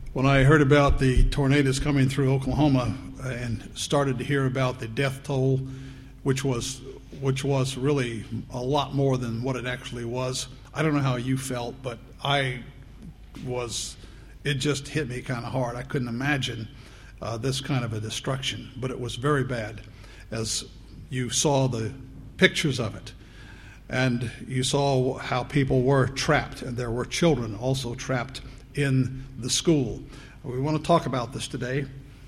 When I heard about the tornadoes coming through Oklahoma and started to hear about the death toll, which was really a lot more than what it actually was, I don't know how you felt, but it just hit me kind of hard. I couldn't imagine this kind of a destruction, but it was very bad as you saw the pictures of it. And you saw how people were trapped, and there were children also trapped in the school. We want to talk about this today.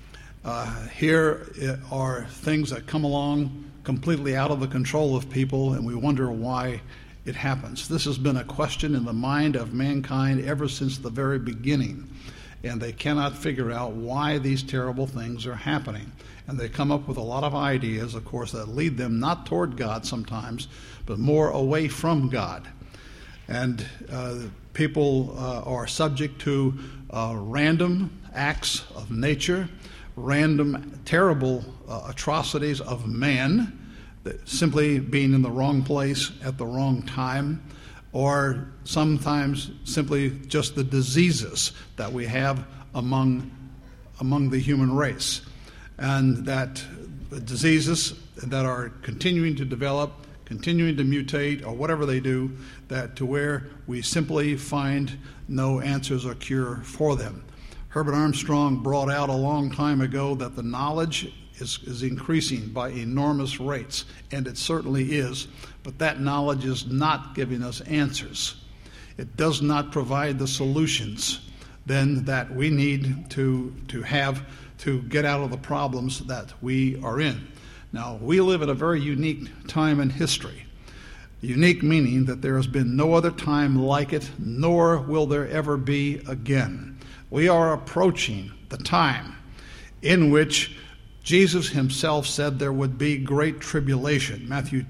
Here are things that come along completely out of the control of people, and we wonder why it happens. This has been a question in the mind of mankind ever since the very beginning, and they cannot figure out why these terrible things are happening. And they come up with a lot of ideas, of course, that lead them not toward God sometimes, but more away from God. And people are subject to random acts of nature, random terrible atrocities of man, that simply being in the wrong place at the wrong time, or sometimes simply just the diseases that we have among the human race. And that diseases that are continuing to develop, continuing to mutate, or whatever they do, that to where we simply find no answers or cure for them. Herbert Armstrong brought out a long time ago that the knowledge is increasing by enormous rates, and it certainly is, but that knowledge is not giving us answers. It does not provide the solutions then that we need to have to get out of the problems that we are in. Now, we live in a very unique time in history. Unique meaning that there has been no other time like it, nor will there ever be again. We are approaching the time in which Jesus himself said there would be great tribulation. Matthew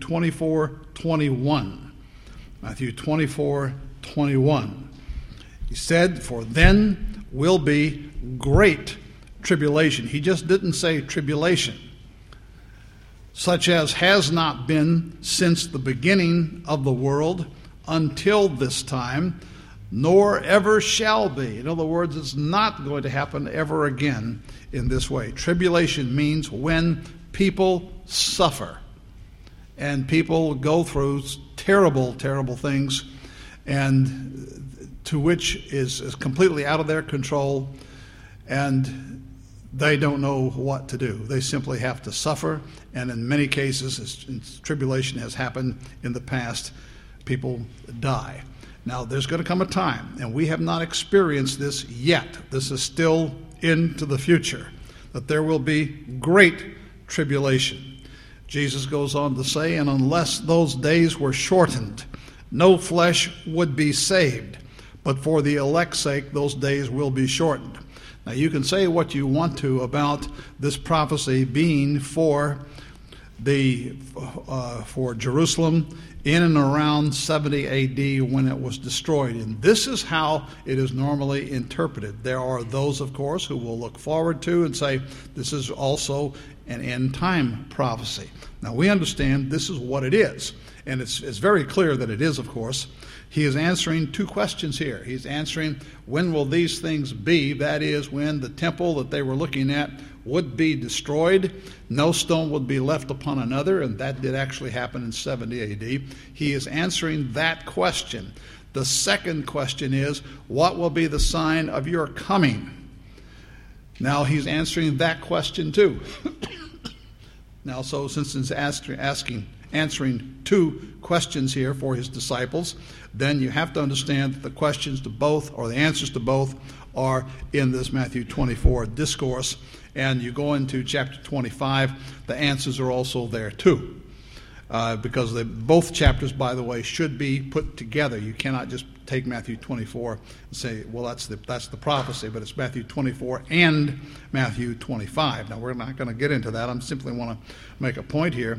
24:21. Matthew 24:21. He said, "For then will be great tribulation." He just didn't say tribulation, "such as has not been since the beginning of the world until this time, nor ever shall be." In other words, it's not going to happen ever again in this way. Tribulation means when people suffer and people go through terrible, terrible things, and to which is completely out of their control, and they don't know what to do. They simply have to suffer, and in many cases, as tribulation has happened in the past, people die. Now, there's going to come a time, and we have not experienced this yet. This is still into the future, that there will be great tribulation. Jesus goes on to say, "And unless those days were shortened, no flesh would be saved. But for the elect's sake, those days will be shortened." Now, you can say what you want to about this prophecy being for Jerusalem in and around 70 A.D. when it was destroyed. And this is how it is normally interpreted. There are those, of course, who will look forward to and say this is also an end-time prophecy. Now, we understand this is what it is. And it's very clear that it is, of course. He is answering two questions here. He's answering, when will these things be? That is, when the temple that they were looking at would be destroyed. No stone would be left upon another, and that did actually happen in 70 A.D. He is answering that question. The second question is, what will be the sign of your coming? Now, he's answering that question too. Now, so since he's answering two questions here for his disciples, then you have to understand that the questions to both, or the answers to both, are in this Matthew 24 discourse. And you go into chapter 25, the answers are also there too. Because both chapters, by the way, should be put together. You cannot just take Matthew 24 and say, well, that's the prophecy, but it's Matthew 24 and Matthew 25. Now, we're not going to get into that. I simply want to make a point here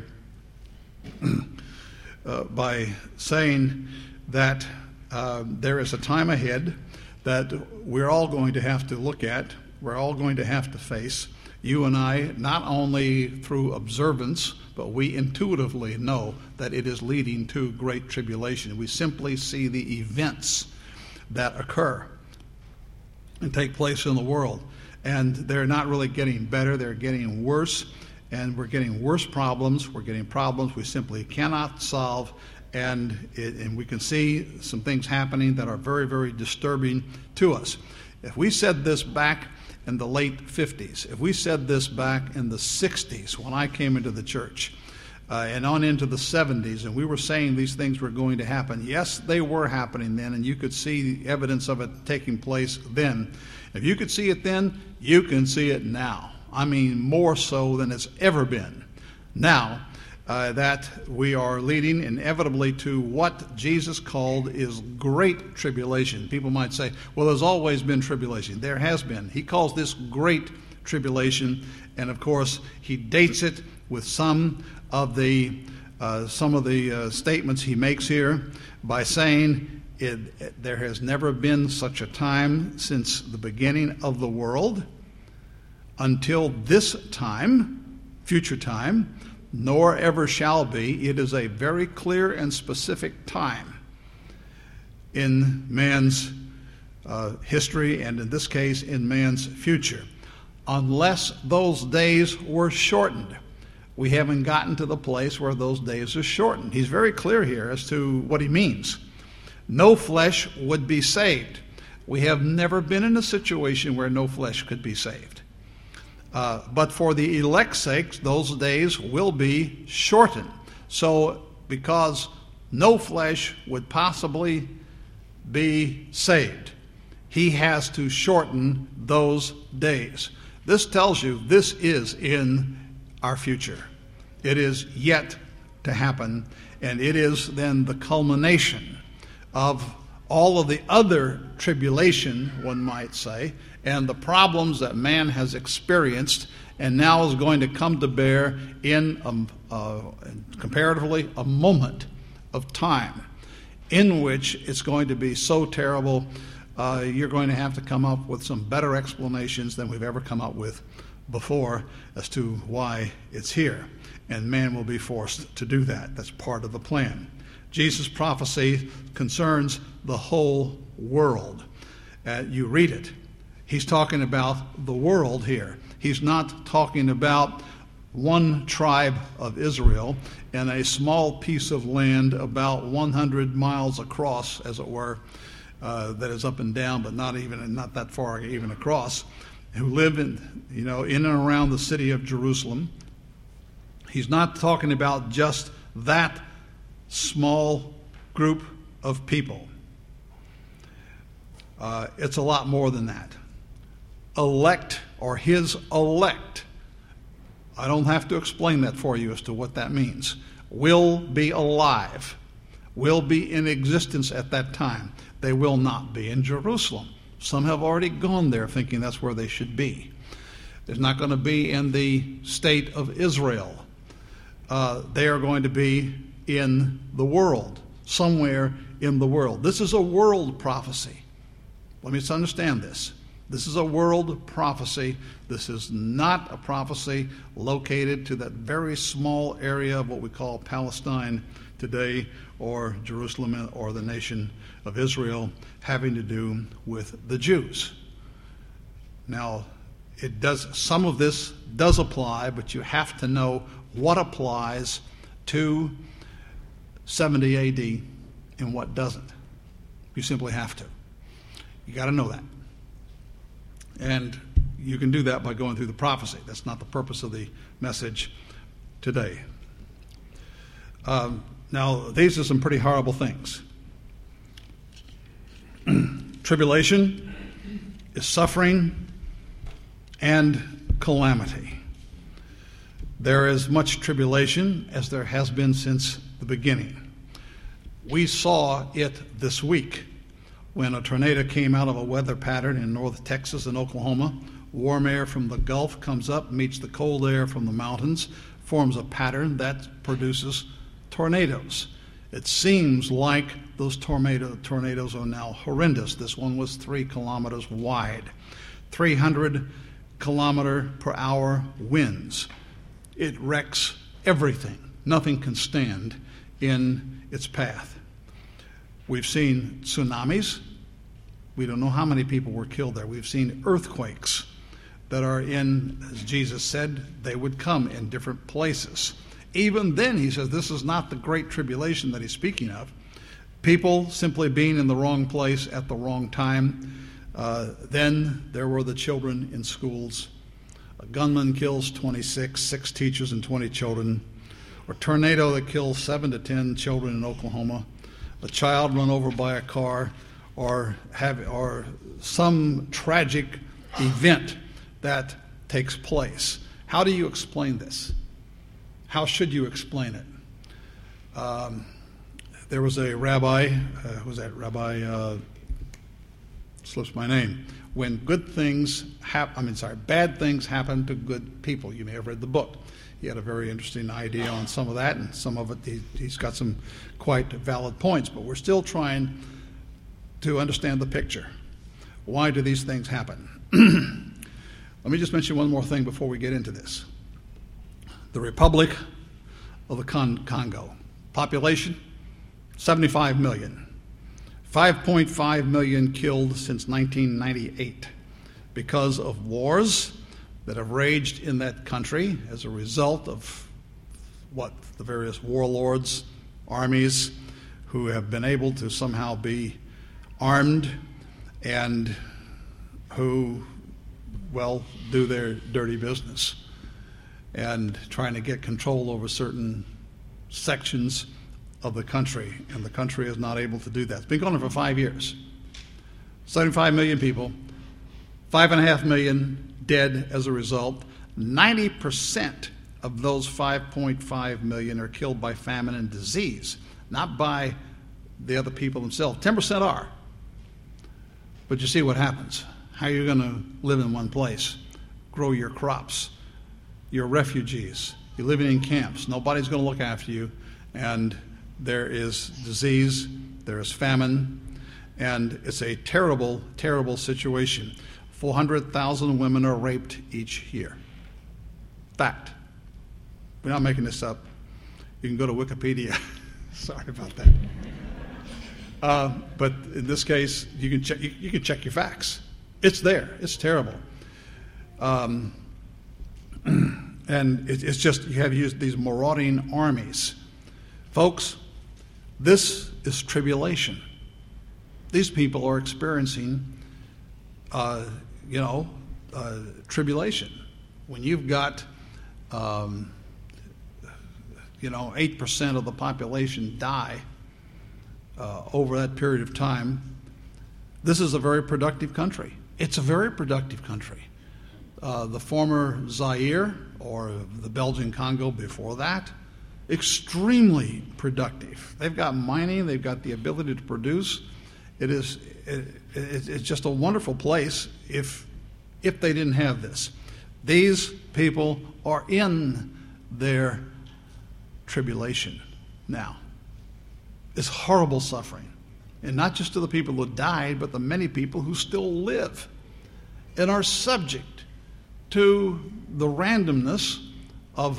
by saying that there is a time ahead that we're all going to have to look at, we're all going to have to face. You and I, not only through observance, but we intuitively know that it is leading to great tribulation. We simply see the events that occur. and take place in the world. And they're not really getting better, they're getting worse, and we're getting worse problems. We're getting problems we simply cannot solve, and we can see some things happening that are very, very disturbing to us. If we said this back in the late 50s, if we said this back in the 60s when I came into the church, and on into the 70s, and we were saying these things were going to happen. Yes, they were happening then, and you could see the evidence of it taking place then. If you could see it then, you can see it now. I mean, more so than it's ever been. Now that we are leading inevitably to what Jesus called is great tribulation. People might say, well, there's always been tribulation. There has been. He calls this great tribulation, and of course, he dates it with some of the statements he makes here by saying there has never been such a time since the beginning of the world until this time, future time, nor ever shall be. It is a very clear and specific time in man's history, and in this case in man's future, unless those days were shortened. We haven't gotten to the place where those days are shortened. He's very clear here as to what he means. No flesh would be saved. We have never been in a situation where no flesh could be saved. But for the elect's sake, those days will be shortened. So because no flesh would possibly be saved, he has to shorten those days. This tells you this is in our future. It is yet to happen, and it is then the culmination of all of the other tribulation, one might say, and the problems that man has experienced and now is going to come to bear in comparatively a moment of time in which it's going to be so terrible you're going to have to come up with some better explanations than we've ever come up with before as to why it's here. And man will be forced to do that. That's part of the plan. Jesus' prophecy concerns the whole world. You read it. He's talking about the world here. He's not talking about one tribe of Israel and a small piece of land about 100 miles across, as it were, that is up and down, but not that far even across, who live in and around the city of Jerusalem. He's not talking about just that small group of people. It's a lot more than that. Elect, or his elect, I don't have to explain that for you as to what that means, will be alive, will be in existence at that time. They will not be in Jerusalem. Some have already gone there thinking that's where they should be. They're not going to be in the state of Israel. They are going to be in the world, somewhere in the world. This is a world prophecy. Let me just understand this. This is a world prophecy. This is not a prophecy located to that very small area of what we call Palestine today, or Jerusalem, or the nation of Israel, having to do with the Jews. Now, some of this does apply, but you have to know what applies to 70 AD and what doesn't. You simply have to. You got to know that. And you can do that by going through the prophecy. That's not the purpose of the message today. Now, these are some pretty horrible things. Tribulation is suffering and calamity. There is much tribulation, as there has been since the beginning. We saw it this week when a tornado came out of a weather pattern in North Texas and Oklahoma. Warm air from the Gulf comes up, meets the cold air from the mountains, forms a pattern that produces tornadoes. It seems like those tornadoes are now horrendous. This one was 3 kilometers wide, 300 kilometer per hour winds. It wrecks everything. Nothing can stand in its path. We've seen tsunamis. We don't know how many people were killed there. We've seen earthquakes that are in, as Jesus said, they would come in different places. Even then, he says, this is not the great tribulation that he's speaking of. People simply being in the wrong place at the wrong time. Then there were the children in schools. A gunman kills 26, 6 teachers and 20 children. Or a tornado that kills 7 to 10 children in Oklahoma. A child run over by a car, or some tragic event that takes place. How do you explain this? How should you explain it? There was a rabbi, slips my name. When bad things happen to good people. You may have read the book. He had a very interesting idea on some of that, and some of it he's got some quite valid points, but we're still trying to understand the picture. Why do these things happen? Let me just mention one more thing before we get into this. The Republic of the Congo. Population, 75 million. 5.5 million killed since 1998 because of wars that have raged in that country as a result of the various warlords, armies, who have been able to somehow be armed and who, do their dirty business and trying to get control over certain sections of the country, and the country is not able to do that. It's been going on for 5 years. 75 million people, 5.5 million dead as a result. 90% of those 5.5 million are killed by famine and disease, not by the other people themselves. 10% are. But you see what happens. How are you going to live in one place? Grow your crops. You're refugees. You're living in camps. Nobody's going to look after you. And there is disease. There is famine. And it's a terrible, terrible situation. 400,000 women are raped each year. Fact. We're not making this up. You can go to Wikipedia. Sorry about that. But in this case, you can check your facts. It's there. It's terrible. And it's just, you have used these marauding armies. Folks, this is tribulation. These people are experiencing, tribulation. When you've got, 8% of the population die over that period of time, this is a very productive country. It's a very productive country. The former Zaire, or the Belgian Congo before that, extremely productive. They've got mining, they've got the ability to produce. It's just a wonderful place if they didn't have this. These people are in their tribulation now. It's horrible suffering. And not just to the people who died, but the many people who still live and are subject to the randomness of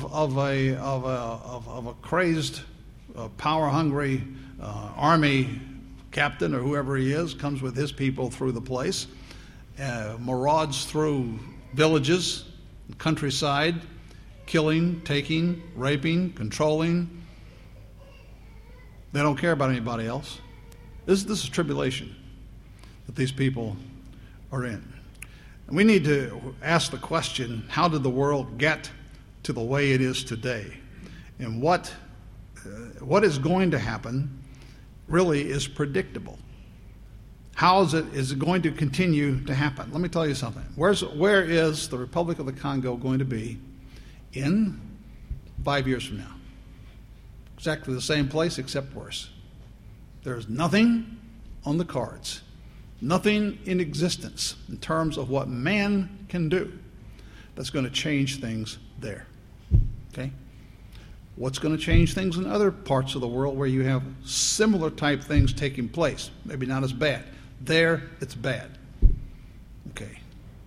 a crazed, power-hungry army captain or whoever he is, comes with his people through the place, marauds through villages, countryside, killing, taking, raping, controlling. They don't care about anybody else. This is tribulation that these people are in. And we need to ask the question, how did the world get to the way it is today? And what is going to happen really is predictable. How is it going to continue to happen? Let me tell you something. Where is the Republic of the Congo going to be in 5 years from now? Exactly the same place, except worse. There's nothing on the cards, nothing in existence in terms of what man can do that's going to change things there. Okay? What's going to change things in other parts of the world where you have similar type things taking place? Maybe not as bad. There, it's bad. Okay.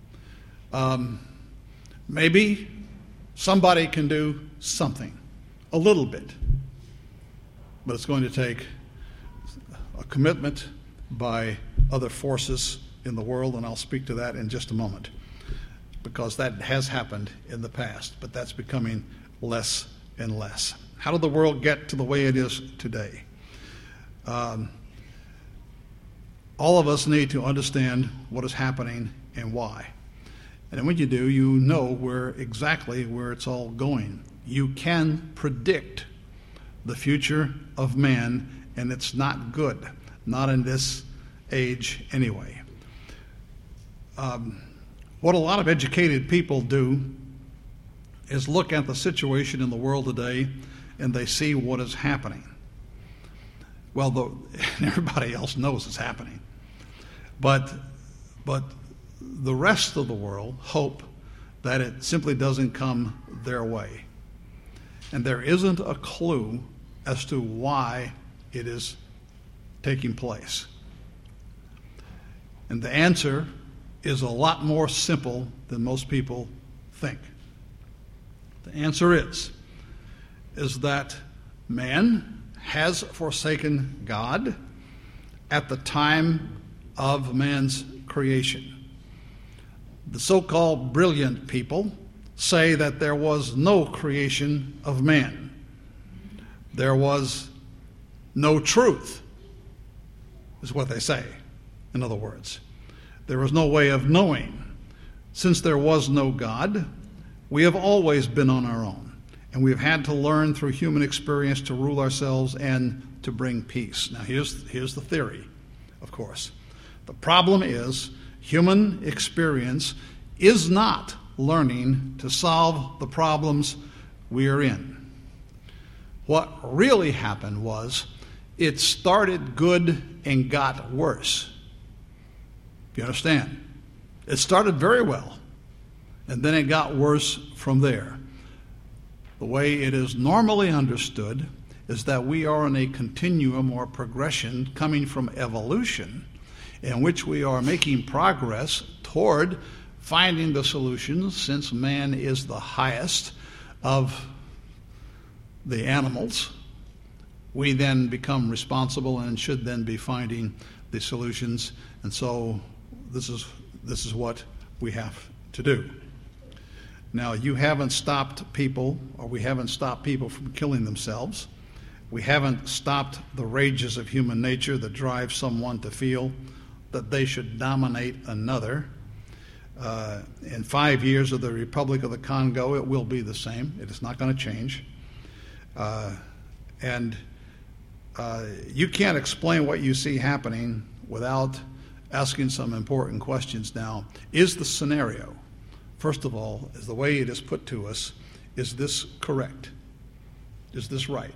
Maybe somebody can do something, a little bit. But it's going to take a commitment by other forces in the world, and I'll speak to that in just a moment, because that has happened in the past, but that's becoming less and less. How did the world get to the way it is today? All of us need to understand what is happening and why. And when you do, you know exactly where it's all going. You can predict the future of man, and it's not good, not in this age anyway. What a lot of educated people do is look at the situation in the world today and they see what is happening. Well, everybody else knows it's happening. But the rest of the world hope that it simply doesn't come their way. And there isn't a clue as to why it is taking place. And the answer is a lot more simple than most people think. The answer is that man has forsaken God at the time of man's creation. The so-called brilliant people say that there was no creation of man. There was no truth, is what they say, in other words. There was no way of knowing. Since there was no God, we have always been on our own, and we've had to learn through human experience to rule ourselves and to bring peace. Now, here's the theory, of course. The problem is human experience is not learning to solve the problems we are in. What really happened was it started good and got worse. You understand? It started very well, and then it got worse from there. The way it is normally understood is that we are in a continuum or progression coming from evolution, in which we are making progress toward finding the solutions, since man is the highest of the animals. We then become responsible and should then be finding the solutions, and so this is what we have to do. Now, you haven't stopped people, or we haven't stopped people from killing themselves. We haven't stopped the rages of human nature that drive someone to feel that they should dominate another. In 5 years of the Republic of the Congo, it will be the same. It is not going to change. And you can't explain what you see happening without asking some important questions. Now, is the scenario, first of all, is the way it is put to us, is this correct? Is this right?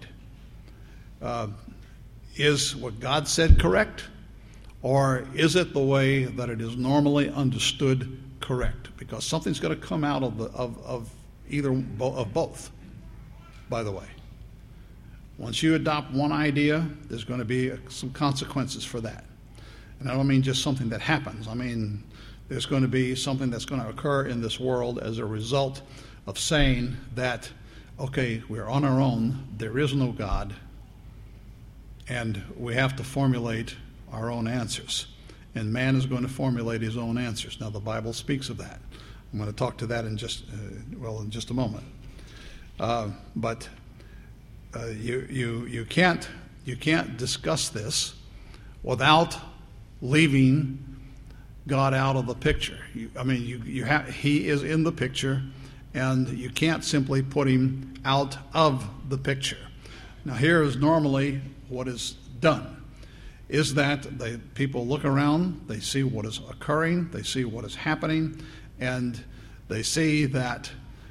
Is what God said correct? Or is it the way that it is normally understood correct? Because something's going to come out of both, by the way. Once you adopt one idea, there's going to be some consequences for that. And I don't mean just something that happens. I mean, there's going to be something that's going to occur in this world as a result of saying that, okay, we're on our own, there is no God, and we have to formulate our own answers. And man is going to formulate his own answers. Now, the Bible speaks of that. I'm going to talk to that in just a moment. But you can't discuss this without leaving God out of the picture. He is in the picture, and you can't simply put him out of the picture. Now, here is normally what is done, is that people look around, they see what is occurring, they see what is happening, and they see that,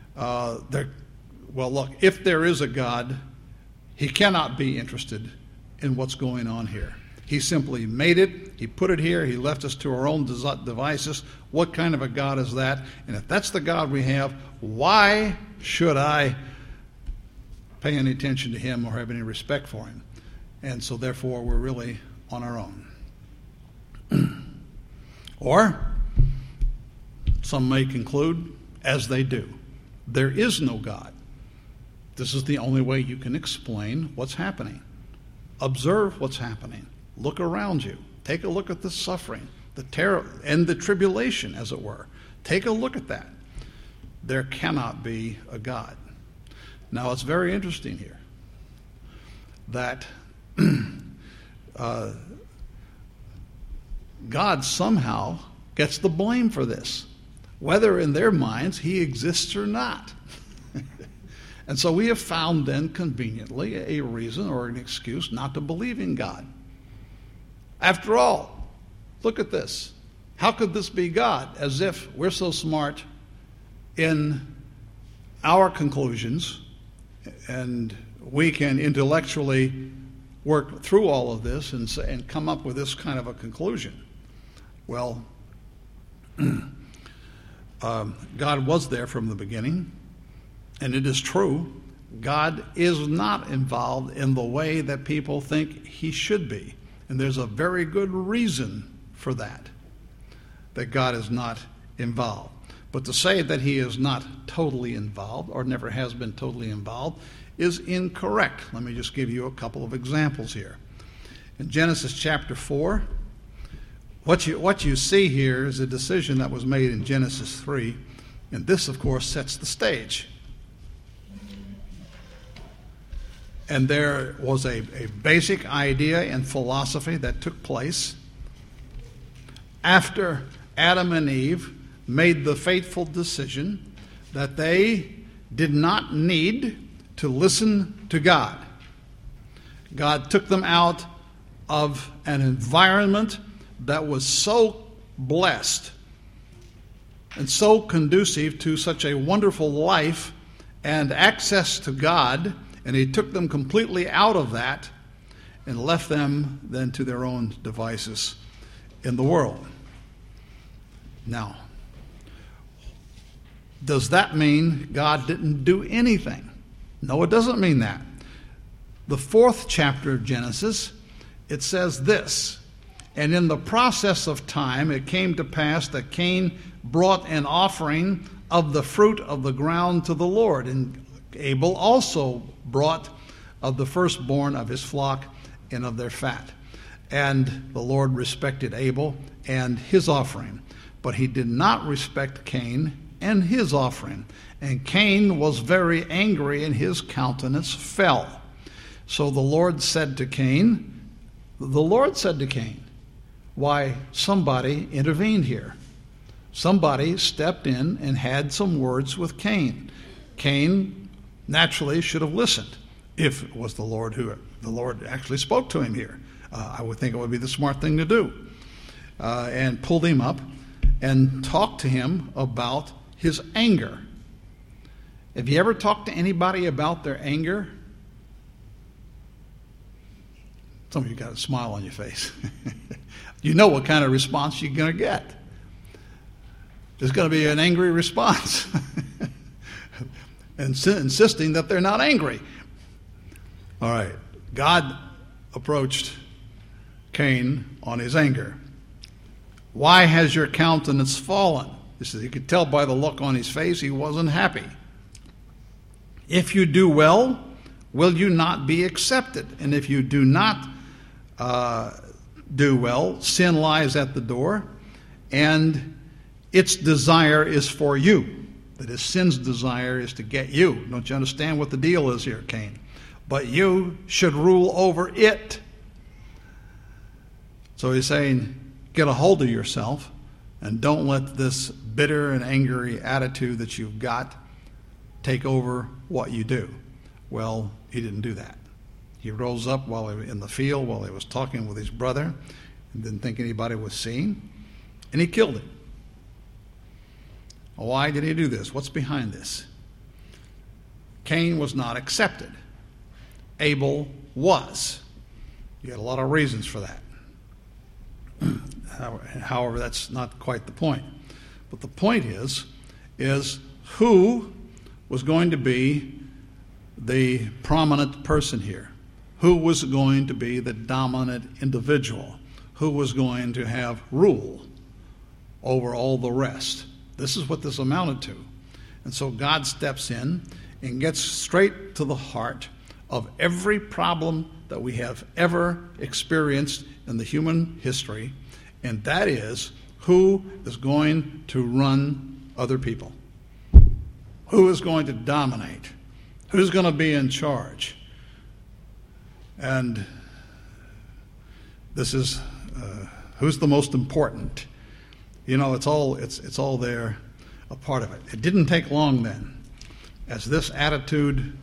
look, if there is a God, he cannot be interested in what's going on here. He simply made it, he put it here, he left us to our own devices. What kind of a God is that? And if that's the God we have, why should I pay any attention to him or have any respect for him? And so therefore we're really on our own. Or some may conclude, as they do, there is no God. This is the only way you can explain what's happening. Observe what's happening. Look around you. Take a look at the suffering, the terror, and the tribulation, as it were. Take a look at that. There cannot be a God. Now, it's very interesting here that God somehow gets the blame for this, whether in their minds he exists or not. And so we have found then conveniently a reason or an excuse not to believe in God. After all, look at this. How could this be God? As if we're so smart in our conclusions and we can intellectually work through all of this and come up with this kind of a conclusion. Well, God was there from the beginning, and it is true, God is not involved in the way that people think he should be. And there's a very good reason for that God is not involved. But to say that he is not totally involved or never has been totally involved is incorrect. Let me just give you a couple of examples here. In Genesis chapter 4, what you see here is a decision that was made in Genesis 3, and this, of course, sets the stage. And there was a basic idea and philosophy that took place after Adam and Eve made the fateful decision that they did not need to listen to God. God took them out of an environment that was so blessed and so conducive to such a wonderful life and access to God, and he took them completely out of that and left them then to their own devices in the world. Now, does that mean God didn't do anything? No, it doesn't mean that. The 4th chapter of Genesis, it says this, "And in the process of time it came to pass that Cain brought an offering of the fruit of the ground to the Lord, and Abel also brought of the firstborn of his flock and of their fat. And the Lord respected Abel and his offering, but he did not respect Cain and his offering. And Cain was very angry, and his countenance fell. So the Lord said to Cain, why, somebody intervened here. Somebody stepped in and had some words with Cain. Cain naturally should have listened if it was the Lord actually spoke to him here. I would think it would be the smart thing to do. And pulled him up and talked to him about his anger. Have you ever talked to anybody about their anger? Some of you got a smile on your face. You know what kind of response you're going to get. There's going to be an angry response. And insisting that they're not angry. All right. God approached Cain on his anger. Why has your countenance fallen? He says, you could tell by the look on his face he wasn't happy. If you do well, will you not be accepted? And if you do not do well, sin lies at the door, and its desire is for you. That is, sin's desire is to get you. Don't you understand what the deal is here, Cain? But you should rule over it. So he's saying, get a hold of yourself and don't let this bitter and angry attitude that you've got take over what you do. Well, he didn't do that. He rose up while he was in the field, while he was talking with his brother, and didn't think anybody was seeing, and he killed him. Why did he do this? What's behind this? Cain was not accepted. Abel was. You got a lot of reasons for that. However, that's not quite the point. But the point is who was going to be the prominent person here? Who was going to be the dominant individual? Who was going to have rule over all the rest? This is what this amounted to. And so God steps in and gets straight to the heart of every problem that we have ever experienced in the human history, and that is who is going to run other people? Who is going to dominate? Who's going to be in charge? And this is who's the most important. You know, it's all there, a part of it. It didn't take long then, as this attitude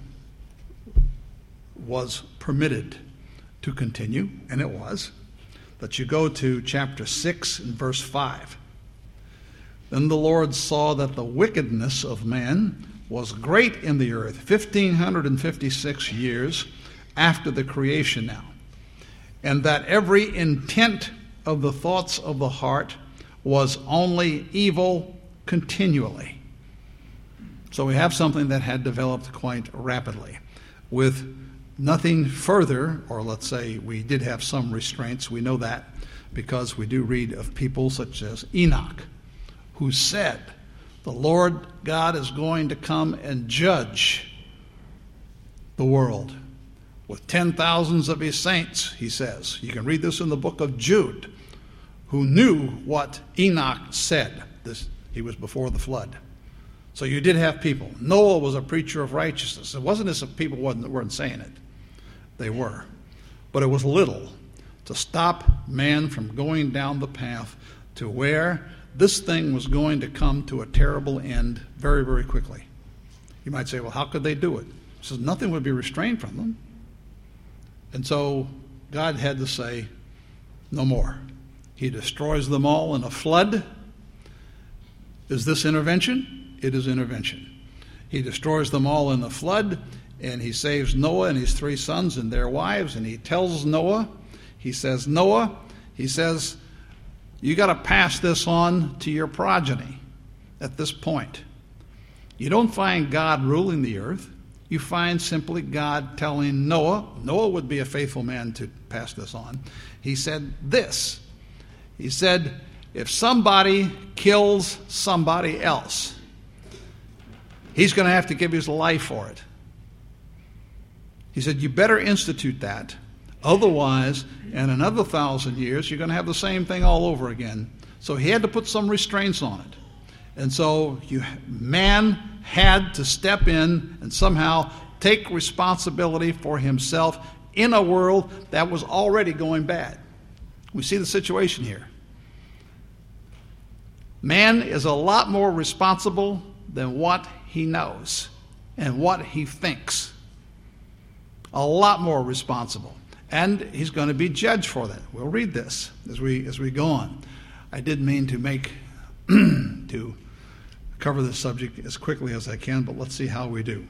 was permitted to continue, and it was, that you go to chapter 6 and verse 5. Then the Lord saw that the wickedness of man was great in the earth, 1,556 years after the creation now, and that every intent of the thoughts of the heart was only evil continually. So we have something that had developed quite rapidly, with nothing further, or let's say we did have some restraints. We know that because we do read of people such as Enoch, who said, the Lord God is going to come and judge the world with 10,000s of his saints, he says. You can read this in the book of Jude, who knew what Enoch said. He was before the flood. So you did have people. Noah was a preacher of righteousness. It wasn't as if people weren't saying it. They were. But it was little to stop man from going down the path to where this thing was going to come to a terrible end very, very quickly. You might say, well, how could they do it? He says nothing would be restrained from them. And so God had to say, no more. He destroys them all in a flood. Is this intervention? It is intervention. He destroys them all in the flood, and he saves Noah and his 3 sons and their wives, and he tells Noah, he says, you got to pass this on to your progeny at this point. You don't find God ruling the earth. You find simply God telling Noah would be a faithful man to pass this on. He said this. He said, if somebody kills somebody else, he's going to have to give his life for it. He said, you better institute that. Otherwise, in another 1,000 years, you're going to have the same thing all over again. So he had to put some restraints on it. And so man had to step in and somehow take responsibility for himself in a world that was already going bad. We see the situation here. Man is a lot more responsible than what he knows and what he thinks. A lot more responsible. And he's going to be judged for that. We'll read this as we go on. I did mean to to cover this subject as quickly as I can, but let's see how we do.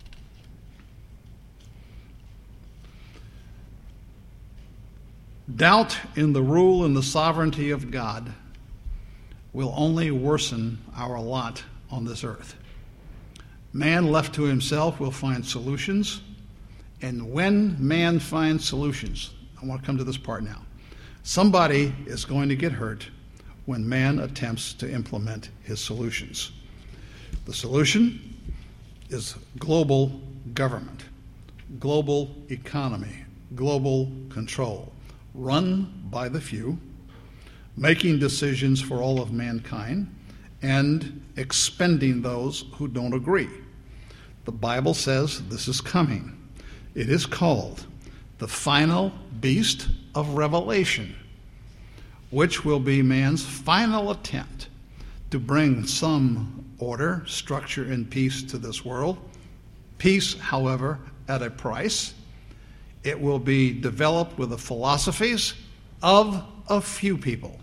Doubt in the rule and the sovereignty of God will only worsen our lot on this earth. Man left to himself will find solutions. And when man finds solutions, I want to come to this part now. Somebody is going to get hurt when man attempts to implement his solutions. The solution is global government, global economy, global control, run by the few, making decisions for all of mankind, and expending those who don't agree. The Bible says this is coming. It is called the final beast of Revelation, which will be man's final attempt to bring some order, structure, and peace to this world. Peace, however, at a price. It will be developed with the philosophies of a few people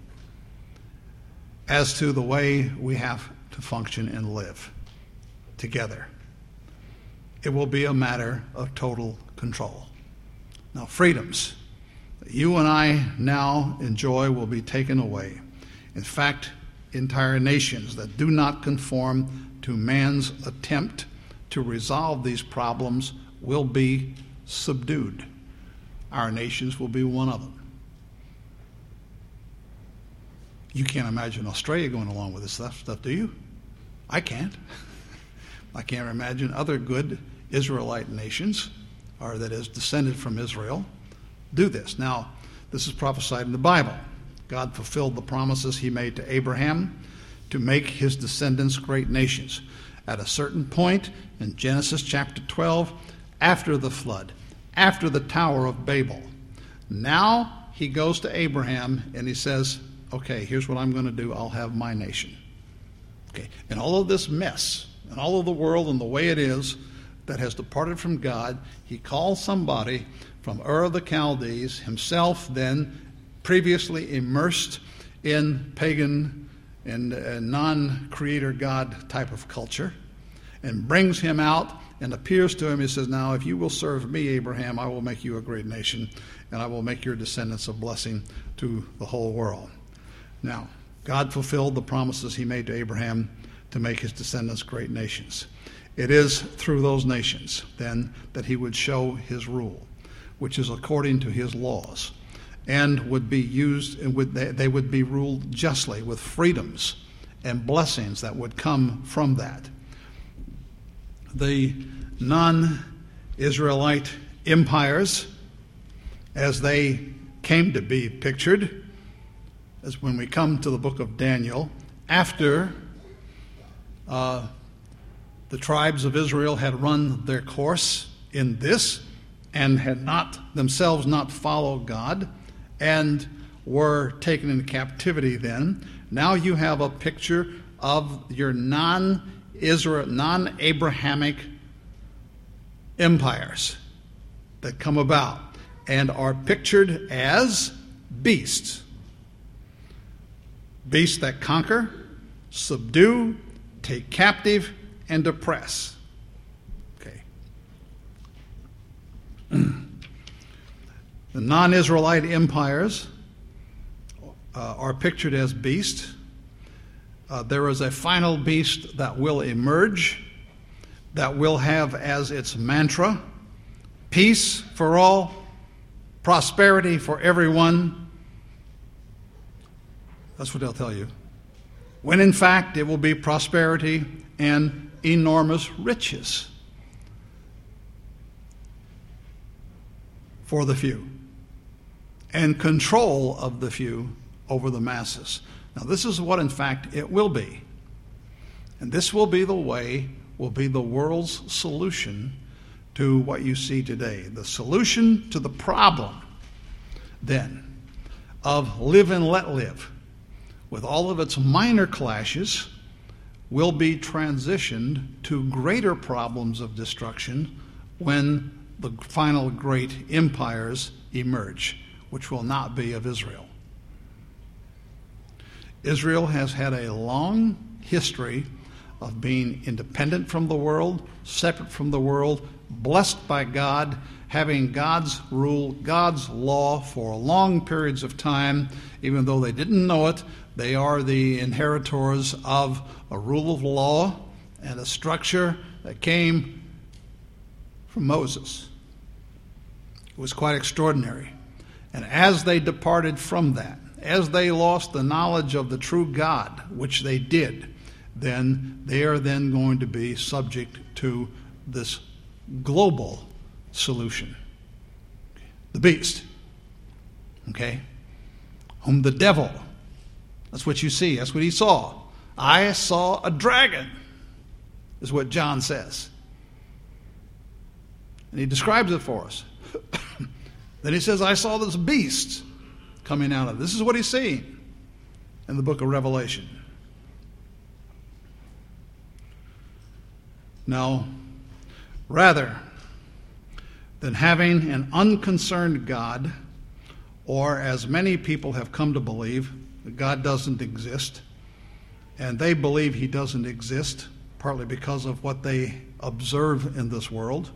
as to the way we have to function and live together. It will be a matter of total control. Now, freedoms that you and I now enjoy will be taken away. In fact, entire nations that do not conform to man's attempt to resolve these problems will be subdued. Our nations will be one of them. You can't imagine Australia going along with this stuff, do you? I can't. I can't imagine other good Israelite nations, or that is descended from Israel, do this. Now, This is prophesied in the Bible. God fulfilled the promises he made to Abraham to make his descendants great nations. At a certain point in Genesis chapter 12, after the flood, after the Tower of Babel, now he goes to Abraham and he says, okay, here's what I'm going to do. I'll have my nation. Okay, and all of this mess and all of the world and the way it is that has departed from God, he calls somebody from Ur of the Chaldees, himself then previously immersed in pagan and non-creator God type of culture, and brings him out and appears to him. He says, now if you will serve me, Abraham, I will make you a great nation, and I will make your descendants a blessing to the whole world. Now, God fulfilled the promises he made to Abraham to make his descendants great nations. It is through those nations, then, that he would show his rule, which is according to his laws, and would be used, and they would be ruled justly with freedoms and blessings that would come from that. The non-Israelite empires, as they came to be pictured, as when we come to the book of Daniel, after the tribes of Israel had run their course in this and had not themselves not followed God and were taken into captivity then, now you have a picture of your non-Abrahamic empires that come about and are pictured as beasts. Beasts that conquer, subdue, take captive, and oppress. Okay. The non-Israelite empires are pictured as beasts. There is a final beast that will emerge, that will have as its mantra, peace for all, prosperity for everyone. That's what they'll tell you. When in fact it will be prosperity and enormous riches for the few and control of the few over the masses. Now this is what in fact it will be. And this will be the way, will be the world's solution to what you see today. The solution to the problem then of live and let live, with all of its minor clashes, will be transitioned to greater problems of destruction when the final great empires emerge, which will not be of Israel. Israel has had a long history of being independent from the world, separate from the world, blessed by God, having God's rule, God's law for long periods of time. Even though they didn't know it, they are the inheritors of a rule of law and a structure that came from Moses. It was quite extraordinary. And as they departed from that, as they lost the knowledge of the true God, which they did, then they are then going to be subject to this global solution. The beast, okay, whom the devil, that's what you see, that's what he saw. I saw a dragon, is what John says. And he describes it for us. Then he says, I saw this beast coming out of it. This is what he's seeing in the book of Revelation. Now, rather than having an unconcerned God, or as many people have come to believe, that God doesn't exist, and they believe he doesn't exist, partly because of what they observe in this world.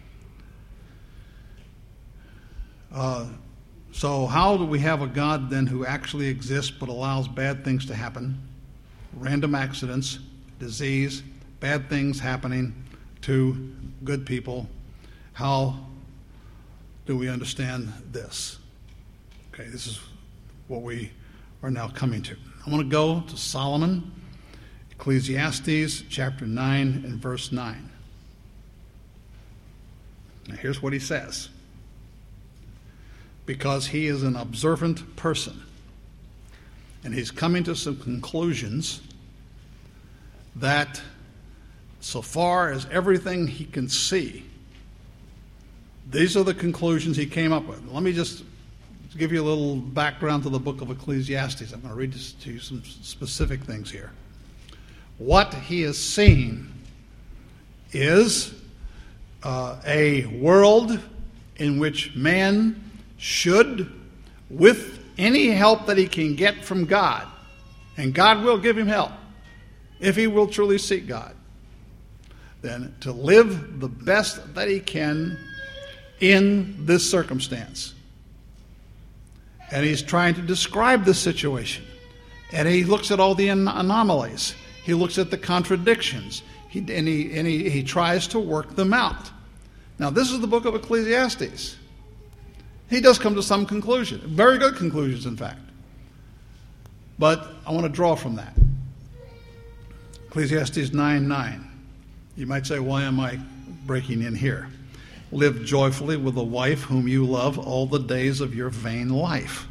So how do we have a God then who actually exists but allows bad things to happen, random accidents, disease, bad things happening to good people? How do we understand this? Okay, this is what we are now coming to. I want to go to Solomon, Ecclesiastes chapter 9 and verse 9. Now here's what he says. because he is an observant person. And he's coming to some conclusions that, so far as everything he can see, these are the conclusions he came up with. Let me just give you a little background to the book of Ecclesiastes. I'm going to read to you some specific things here. What he is seeing is a world in which man should, with any help that he can get from God, and God will give him help if he will truly seek God, then to live the best that he can in this circumstance. And he's trying to describe the situation. And he looks at all the anomalies. He looks at the contradictions. He tries to work them out. Now, this is the book of Ecclesiastes. He does come to some conclusion. Very good conclusions, in fact. But I want to draw from that. Ecclesiastes 9:9. You might say, why am I breaking in here? Live joyfully with the wife whom you love all the days of your vain life,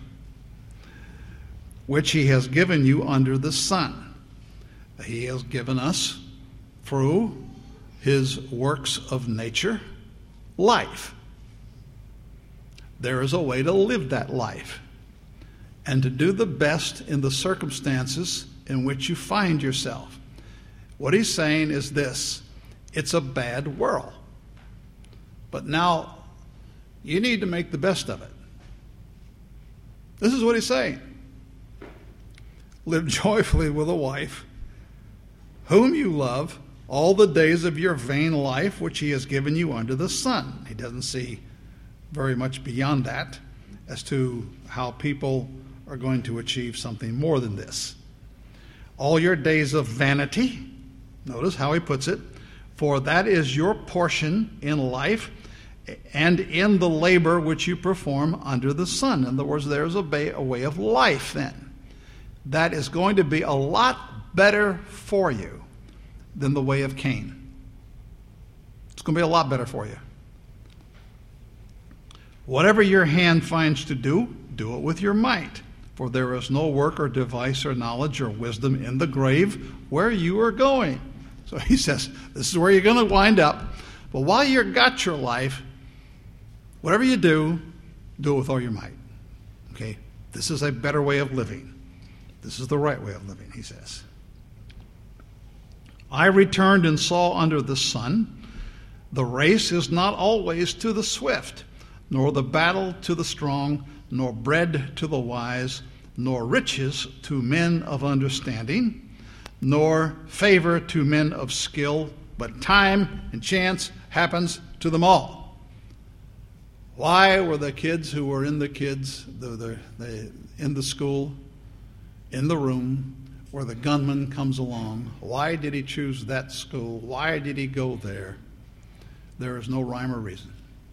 which he has given you under the sun. He has given us, through his works of nature, life. There is a way to live that life and to do the best in the circumstances in which you find yourself. What he's saying is this: it's a bad world. But now, you need to make the best of it. This is what he's saying. Live joyfully with a wife whom you love all the days of your vain life, which he has given you under the sun. He doesn't see very much beyond that as to how people are going to achieve something more than this. All your days of vanity, notice how he puts it, for that is your portion in life and in the labor which you perform under the sun. In other words, there's a way of life then that is going to be a lot better for you than the way of Cain. It's going to be a lot better for you. Whatever your hand finds to do, do it with your might. For there is no work or device or knowledge or wisdom in the grave where you are going. So he says, this is where you're going to wind up. But while you've got your life, whatever you do, do it with all your might. Okay? This is a better way of living. This is the right way of living, he says. I returned and saw under the sun, the race is not always to the swift, nor the battle to the strong, nor bread to the wise, nor riches to men of understanding, nor favor to men of skill, but time and chance happens to them all. Why were the kids who were in the school, in the room, where the gunman comes along, why did he choose that school? Why did he go there? There is no rhyme or reason.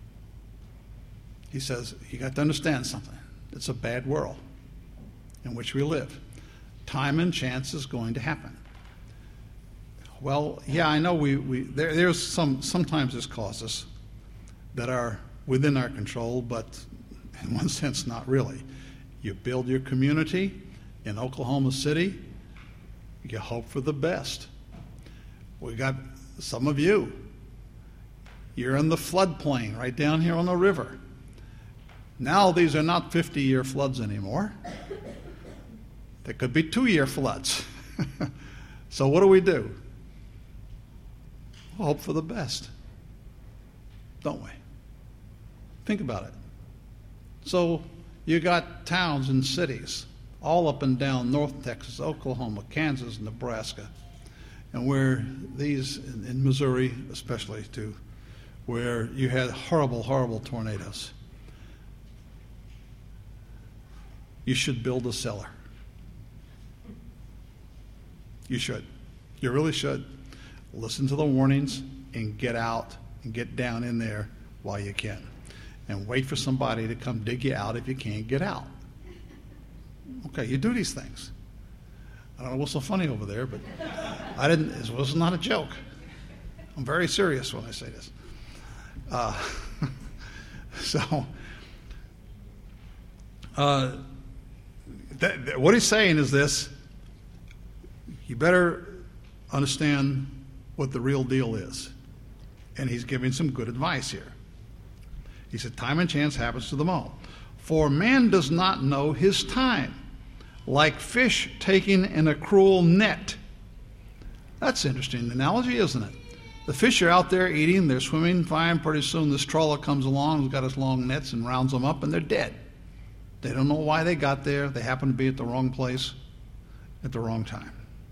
He says, you got to understand something. It's a bad world in which we live. Time and chance is going to happen. Well, yeah, I know there's sometimes there's causes that are within our control, but in one sense, not really. You build your community in Oklahoma City, you hope for the best. We got some of you. You're in the floodplain right down here on the river. Now these are not 50-year floods anymore. They could be 2-year floods. So what do? We'll hope for the best, don't we? Think about it. So you got towns and cities all up and down North Texas, Oklahoma, Kansas, Nebraska, and where these, in Missouri especially too, where you had horrible, horrible tornadoes. You should build a cellar. You should. You really should. Listen to the warnings and get out and get down in there while you can. And wait for somebody to come dig you out if you can't get out. Okay, you do these things. I don't know what's so funny over there, but it was not a joke. I'm very serious when I say this. So, What he's saying is this: you better understand what the real deal is. And he's giving some good advice here. He said, time and chance happens to them all. For man does not know his time, like fish taken in a cruel net. That's an interesting analogy, isn't it? The fish are out there eating, they're swimming fine. Pretty soon this trawler comes along, who's got his long nets, and rounds them up, and they're dead. They don't know why they got there. They happen to be at the wrong place at the wrong time.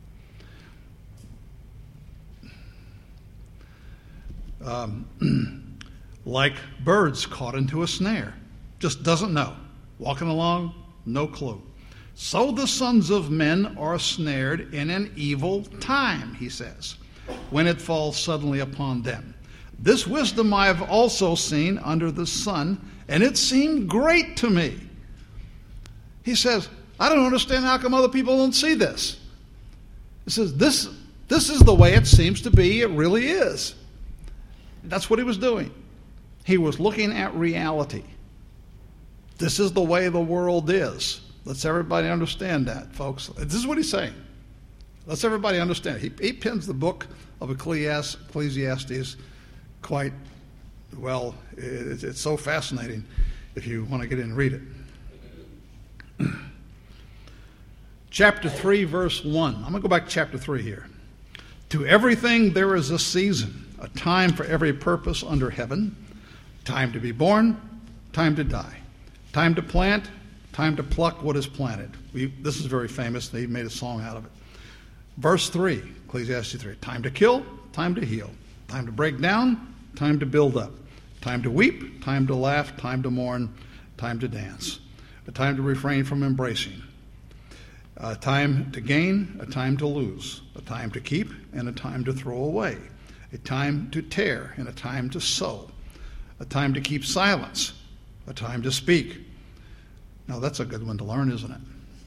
Like birds caught into a snare. Just doesn't know. Walking along, no clue. So the sons of men are snared in an evil time, he says, when it falls suddenly upon them. This wisdom I have also seen under the sun, and it seemed great to me. He says, I don't understand how come other people don't see this. He says, this is the way it seems to be. It really is. That's what he was doing. He was looking at reality. This is the way the world is. Let's everybody understand that, folks. This is what he's saying. Let's everybody understand. He pins the book of Ecclesiastes quite well. It's so fascinating if you want to get in and read it. Chapter 3, verse 1. I'm going to go back to chapter 3 here. To everything there is a season, a time for every purpose under heaven, time to be born, time to die, time to plant, time to pluck what is planted. This is very famous. They made a song out of it. Verse 3, Ecclesiastes 3, time to kill, time to heal, time to break down, time to build up, time to weep, time to laugh, time to mourn, time to dance, a time to refrain from embracing, a time to gain, a time to lose, a time to keep, and a time to throw away, a time to tear, and a time to sow, a time to keep silence, a time to speak. Now that's a good one to learn, isn't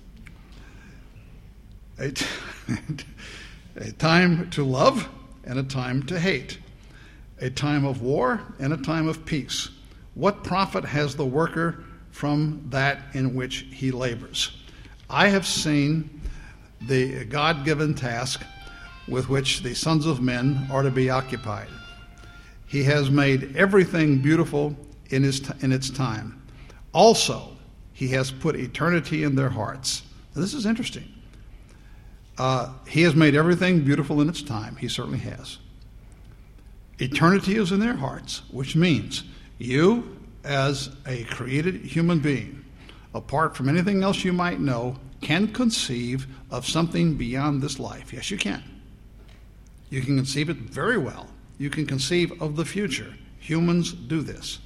it? A time to love and a time to hate, a time of war and a time of peace. What profit has the worker from that in which he labors? I have seen the God-given task with which the sons of men are to be occupied. He has made everything beautiful in its time. Also, he has put eternity in their hearts. Now, this is interesting. He has made everything beautiful in its time. He certainly has. Eternity is in their hearts, which means you, as a created human being, apart from anything else you might know, can conceive of something beyond this life. Yes, you can. You can conceive it very well. You can conceive of the future. Humans do this.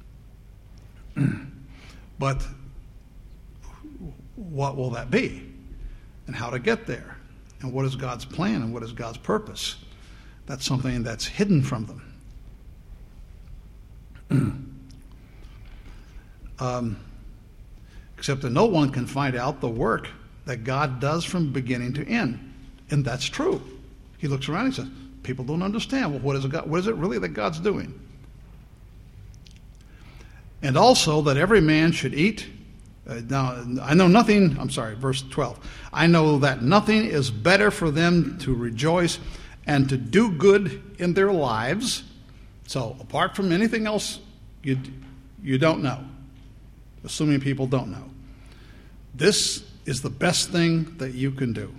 But what will that be? And how to get there? And what is God's plan and what is God's purpose? That's something that's hidden from them. Except that no one can find out the work that God does from beginning to end. And that's true. He looks around and says, people don't understand. Well, what is it really that God's doing? And also that every man should eat. Now, I know nothing, verse 12. I know that nothing is better for them to rejoice and to do good in their lives. So, apart from anything else you don't know, assuming people don't know, this is the best thing that you can do.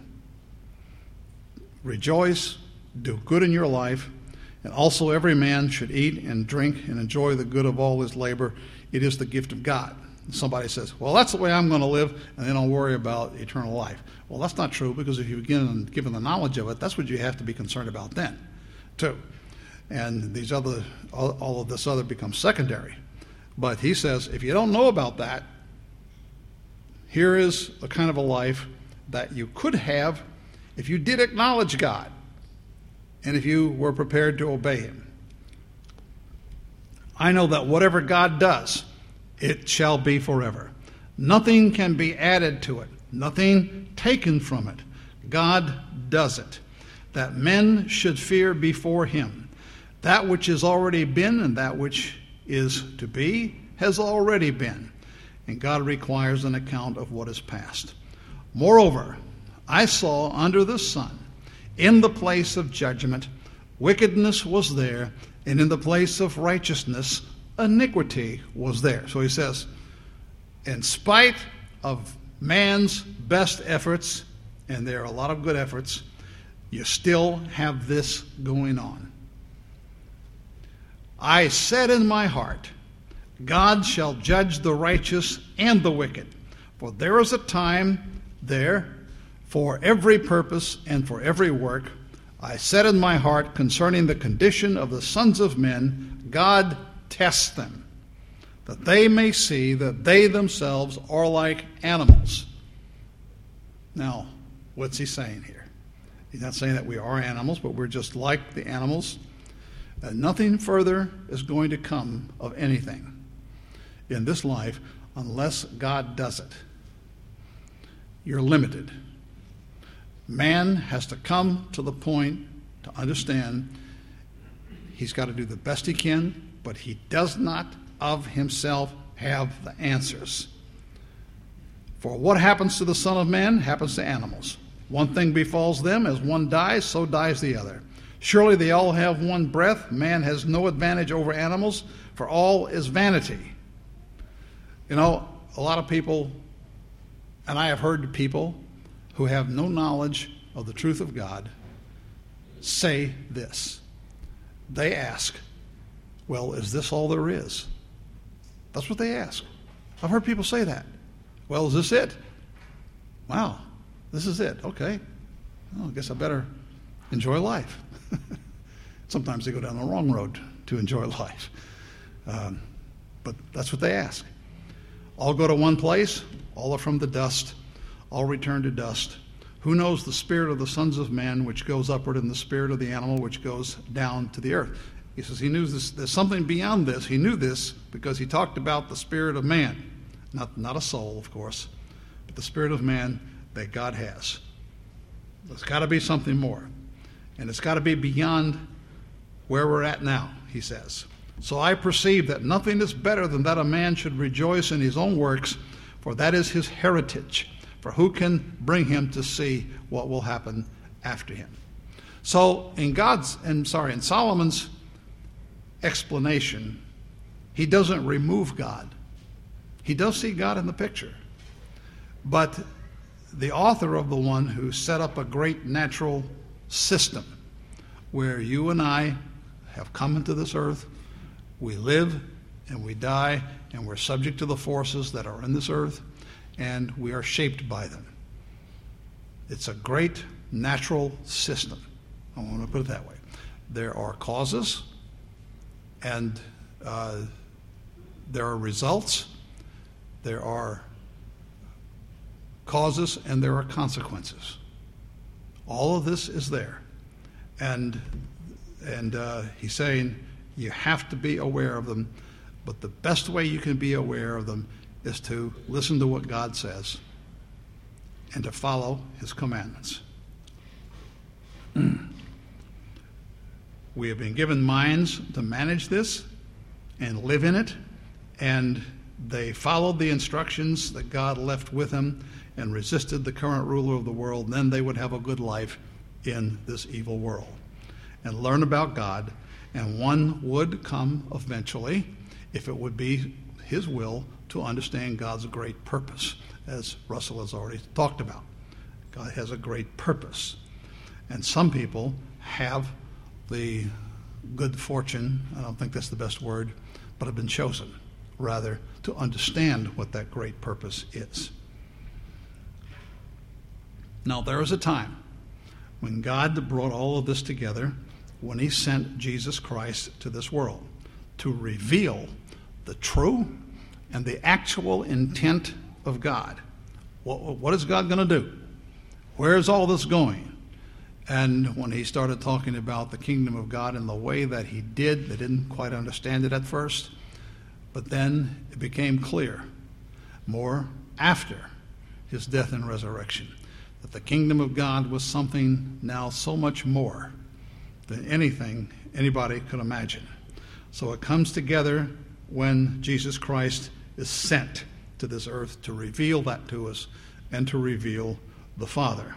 Rejoice, do good in your life, and also every man should eat and drink and enjoy the good of all his labor. It is the gift of God. Somebody says, well, that's the way I'm going to live, and then I'll worry about eternal life. Well, that's not true, because if you begin given the knowledge of it, that's what you have to be concerned about then, too. And all of this other becomes secondary. But he says, if you don't know about that, here is a kind of a life that you could have if you did acknowledge God and if you were prepared to obey him. I know that whatever God does, it shall be forever. Nothing can be added to it, nothing taken from it. God does it. That men should fear before him. That which has already been and that which is to be has already been. and God requires an account of what is past. Moreover, I saw under the sun, in the place of judgment, wickedness was there, and in the place of righteousness, iniquity was there. So he says, in spite of man's best efforts, and there are a lot of good efforts, you still have this going on. I said in my heart, God shall judge the righteous and the wicked, for there is a time there for every purpose and for every work. I said in my heart concerning the condition of the sons of men, God tests them, that they may see that they themselves are like animals. Now, what's he saying here? He's not saying that we are animals, but we're just like the animals. And nothing further is going to come of anything in this life unless God does it. You're limited. Man has to come to the point to understand he's got to do the best he can, but he does not of himself have the answers. For what happens to the Son of Man happens to animals. One thing befalls them, as one dies, so dies the other. Surely they all have one breath. Man has no advantage over animals, for all is vanity. You know, a lot of people, and I have heard people who have no knowledge of the truth of God say this. They ask, well, is this all there is? That's what they ask. I've heard people say that. Well, is this it? Wow, this is it. Okay. Well, I guess I better enjoy life. Sometimes they go down the wrong road to enjoy life. But that's what they ask. All go to one place. All are from the dust. All return to dust. Who knows the spirit of the sons of men which goes upward, and the spirit of the animal which goes down to the earth? He says he knew this. There's something beyond this. He knew this because he talked about the spirit of man. Not a soul, of course, but the spirit of man that God has. There's got to be something more. And it's got to be beyond where we're at now, he says. So I perceive that nothing is better than that a man should rejoice in his own works, for that is his heritage. For who can bring him to see what will happen after him? So in Solomon's explanation, he doesn't remove God. He does see God in the picture. But the author of the one who set up a great natural system where you and I have come into this earth, we live and we die, and we're subject to the forces that are in this earth, and we are shaped by them. It's a great natural system. I want to put it that way. There are causes, and there are results. There are causes, and there are consequences. All of this is there. And he's saying you have to be aware of them, but the best way you can be aware of them is to listen to what God says and to follow his commandments. We have been given minds to manage this and live in it, and they followed the instructions that God left with them and resisted the current ruler of the world. Then they would have a good life in this evil world and learn about God, and one would come eventually, if it would be his will, to understand God's great purpose, as Russell has already talked about. God has a great purpose. And some people have the good fortune, I don't think that's the best word, but have been chosen, rather, to understand what that great purpose is. Now, there was a time when God brought all of this together, when he sent Jesus Christ to this world to reveal the true and the actual intent of God. What is God going to do? Where is all this going? And when he started talking about the kingdom of God in the way that he did, they didn't quite understand it at first. But then it became clear, more after his death and resurrection, that the kingdom of God was something now so much more than anything anybody could imagine. So it comes together when Jesus Christ is sent to this earth to reveal that to us and to reveal the Father.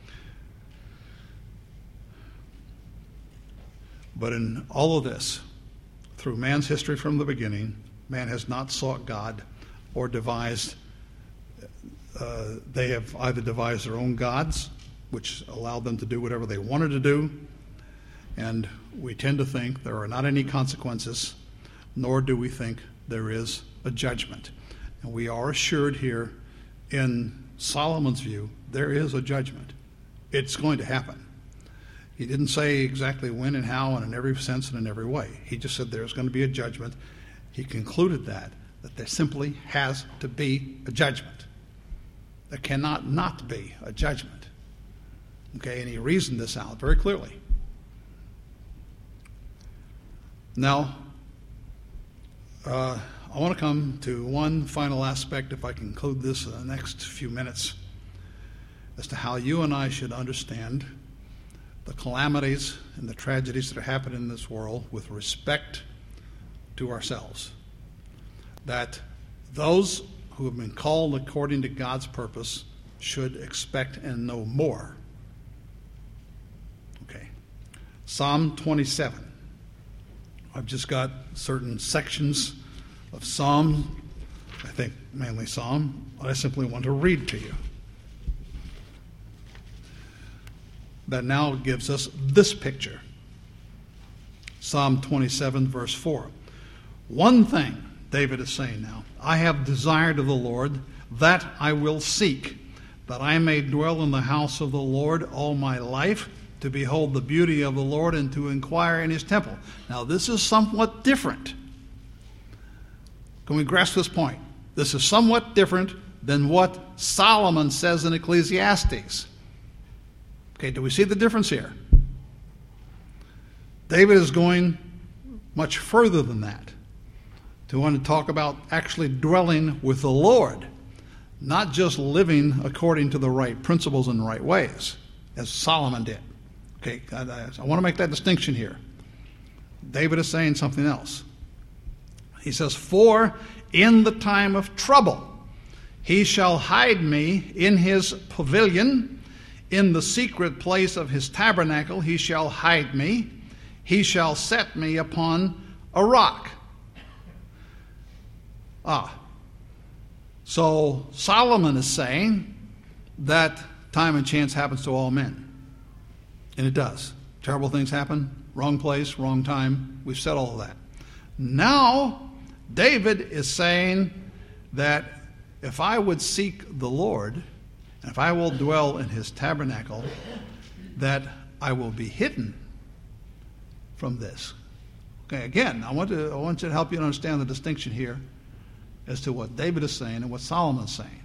But in all of this, through man's history from the beginning, man has not sought God or devised. They have either devised their own gods, which allowed them to do whatever they wanted to do, and we tend to think there are not any consequences, nor do we think there is a judgment. And we are assured here in Solomon's view, there is a judgment. It's going to happen. He didn't say exactly when and how and in every sense and in every way. He just said there's going to be a judgment. He concluded that there simply has to be a judgment. There cannot not be a judgment. Okay, and he reasoned this out very clearly. Now, I want to come to one final aspect, if I can conclude this in the next few minutes, as to how you and I should understand the calamities and the tragedies that are happening in this world with respect to ourselves. That those who have been called according to God's purpose should expect and know more. Okay. Psalm 27. I've just got certain sections of Psalm, I think mainly Psalm, I simply want to read to you. That now gives us this picture. Psalm 27, verse 4. One thing, David is saying now, I have desired of the Lord, that I will seek, that I may dwell in the house of the Lord all my life, to behold the beauty of the Lord and to inquire in his temple. Now this is somewhat different. Can we grasp this point? This is somewhat different than what Solomon says in Ecclesiastes. Okay, do we see the difference here? David is going much further than that, to want to talk about actually dwelling with the Lord, not just living according to the right principles and right ways, as Solomon did. Okay, I want to make that distinction here. David is saying something else. He says, for in the time of trouble he shall hide me in his pavilion. In the secret place of his tabernacle he shall hide me. He shall set me upon a rock. So Solomon is saying that time and chance happens to all men. And it does. Terrible things happen. Wrong place, wrong time. We've said all of that. Now, David is saying that if I would seek the Lord, and if I will dwell in his tabernacle, that I will be hidden from this. Okay, again, I want you to help you understand the distinction here as to what David is saying and what Solomon is saying.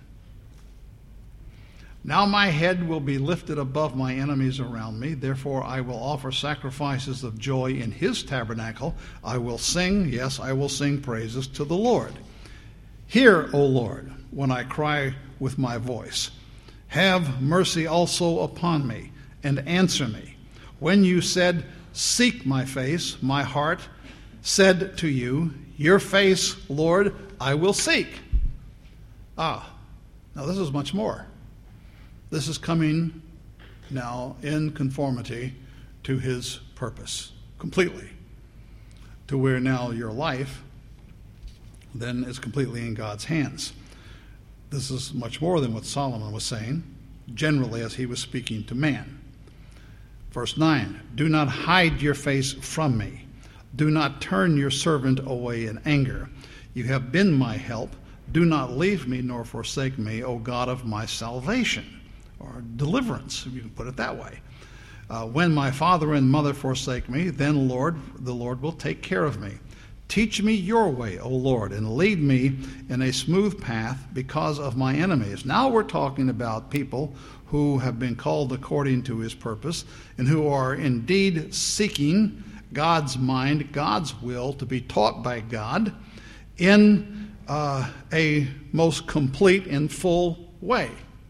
Now my head will be lifted above my enemies around me. Therefore I will offer sacrifices of joy in his tabernacle. I will sing, yes, I will sing praises to the Lord. Hear, O Lord, when I cry with my voice. Have mercy also upon me, and answer me. When you said, seek my face, my heart said to you, your face, Lord, I will seek. Now this is much more. This is coming now in conformity to his purpose, completely, to where now your life then is completely in God's hands. This is much more than what Solomon was saying, generally as he was speaking to man. Verse 9, do not hide your face from me. Do not turn your servant away in anger. You have been my help. Do not leave me nor forsake me, O God of my salvation. Or deliverance, if you can put it that way. When my father and mother forsake me, then, Lord, the Lord will take care of me. Teach me your way, O Lord, and lead me in a smooth path because of my enemies. Now we're talking about people who have been called according to his purpose and who are indeed seeking God's mind, God's will, to be taught by God in a most complete and full way.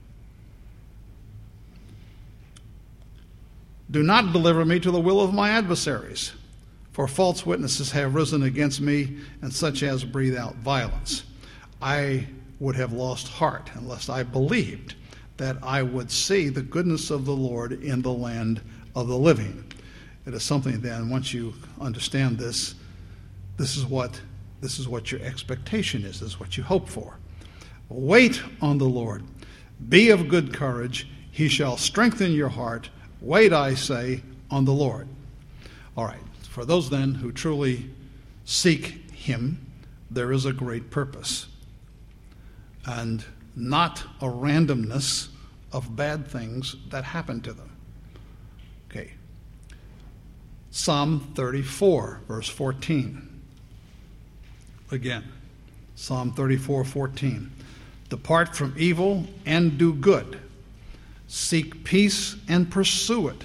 Do not deliver me to the will of my adversaries, for false witnesses have risen against me, and such as breathe out violence. I would have lost heart unless I believed that I would see the goodness of the Lord in the land of the living. It is something then, once you understand this, this is what your expectation is. This is what you hope for. Wait on the Lord. Be of good courage. He shall strengthen your heart. Wait, I say, on the Lord. All right. For those then who truly seek him, there is a great purpose, and not a randomness of bad things that happen to them. Okay. Psalm 34, verse 14. Again, Psalm 34:14. Depart from evil and do good. Seek peace and pursue it.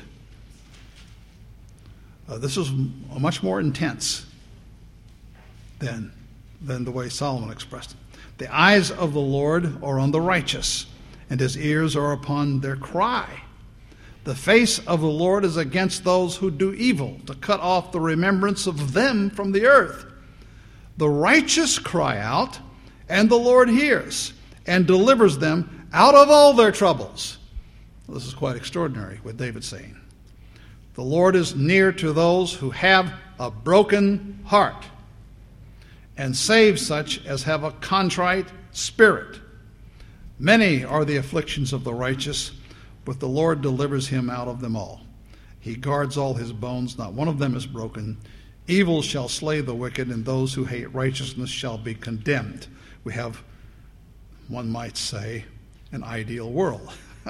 This is much more intense than the way Solomon expressed it. The eyes of the Lord are on the righteous, and his ears are upon their cry. The face of the Lord is against those who do evil, to cut off the remembrance of them from the earth. The righteous cry out, and the Lord hears, and delivers them out of all their troubles. This is quite extraordinary, what David's saying. The Lord is near to those who have a broken heart, and saves such as have a contrite spirit. Many are the afflictions of the righteous, but the Lord delivers him out of them all. He guards all his bones, not one of them is broken. Evil shall slay the wicked, and those who hate righteousness shall be condemned. We have, one might say, an ideal world.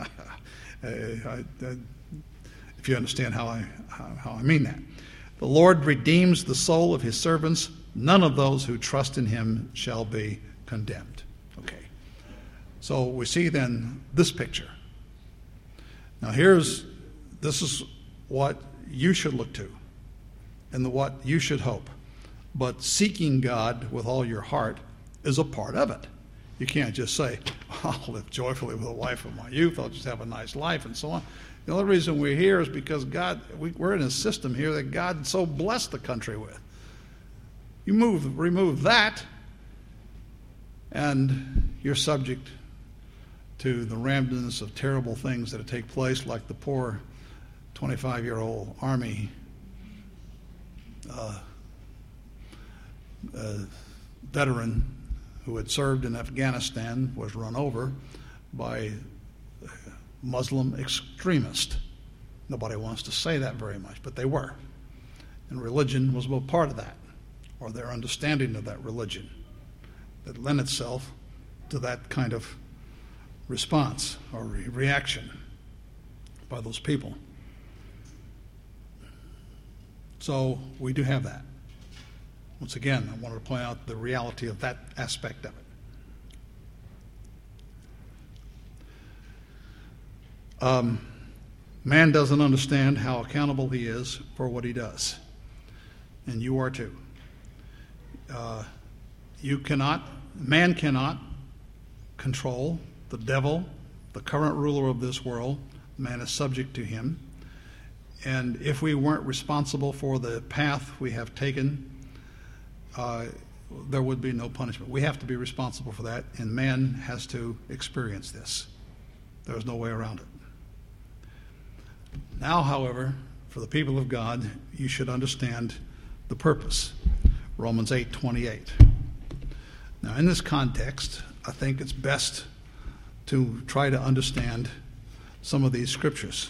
If you understand how I mean that. The Lord redeems the soul of his servants. None of those who trust in him shall be condemned. Okay. So we see then this picture. Now this is what you should look to and what you should hope. But seeking God with all your heart is a part of it. You can't just say, I'll live joyfully with the wife of my youth, I'll just have a nice life and so on. The only reason we're here is because we're in a system here that God so blessed the country with. You remove that, and you're subject to the randomness of terrible things that take place, like the poor 25-year-old Army veteran who had served in Afghanistan was run over by Muslim extremists. Nobody wants to say that very much, but they were. And religion was a part of that, or their understanding of that religion that lent itself to that kind of response or reaction by those people. So we do have that. Once again, I wanted to point out the reality of that aspect of it. Man doesn't understand how accountable he is for what he does, and you are too. Man cannot control the devil, the current ruler of this world. Man is subject to him. And if we weren't responsible for the path we have taken, there would be no punishment. We have to be responsible for that, and man has to experience this. There's no way around it. Now, however, for the people of God, you should understand the purpose. Romans 8:28. Now, in this context, I think it's best to try to understand some of these scriptures.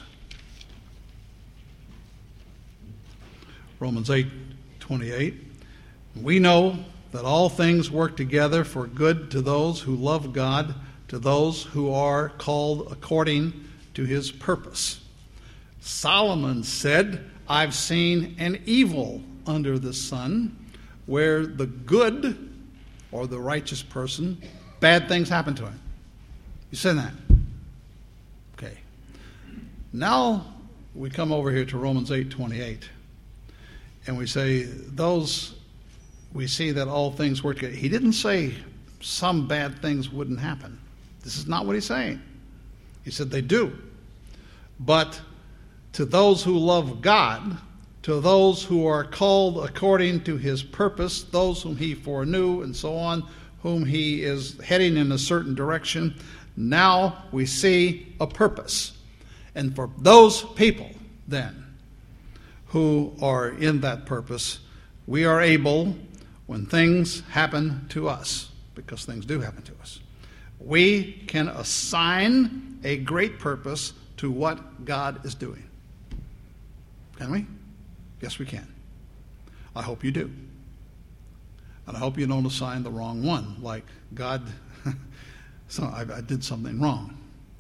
Romans 8:28. We know that all things work together for good to those who love God, to those who are called according to his purpose. Solomon said, I've seen an evil under the sun, where the good, or the righteous person, bad things happen to him. You said that? Okay. Now we come over here to Romans 8:28, and we say, we see that all things work together. He didn't say some bad things wouldn't happen. This is not what he's saying. He said they do. But to those who love God, to those who are called according to his purpose, those whom he foreknew, and so on, whom he is heading in a certain direction. Now we see a purpose. And for those people, then, who are in that purpose, we are able, when things happen to us, because things do happen to us, we can assign a great purpose to what God is doing. Can we? Yes, we can. I hope you do. And I hope you don't assign the wrong one, like God, so I did something wrong.